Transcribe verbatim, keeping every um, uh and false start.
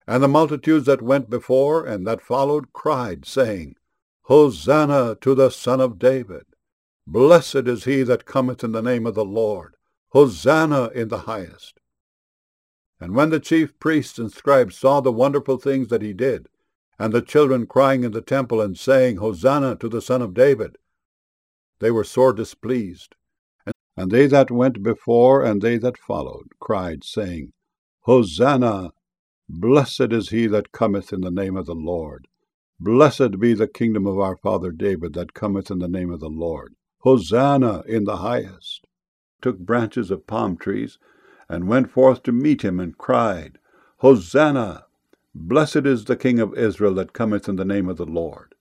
And the multitudes that went before and that followed cried, saying, Hosanna to the Son of David! Blessed is he that cometh in the name of the Lord! Hosanna in the highest! And when the chief priests and scribes saw the wonderful things that he did, and the children crying in the temple and saying, Hosanna to the Son of David, they were sore displeased. And they that went before and they that followed cried, saying, Hosanna! Blessed is he that cometh in the name of the Lord. Blessed be the kingdom of our father David that cometh in the name of the Lord. Hosanna in the highest! Took branches of palm trees, and went forth to meet him, and cried, Hosanna! Blessed is the King of Israel that cometh in the name of the Lord.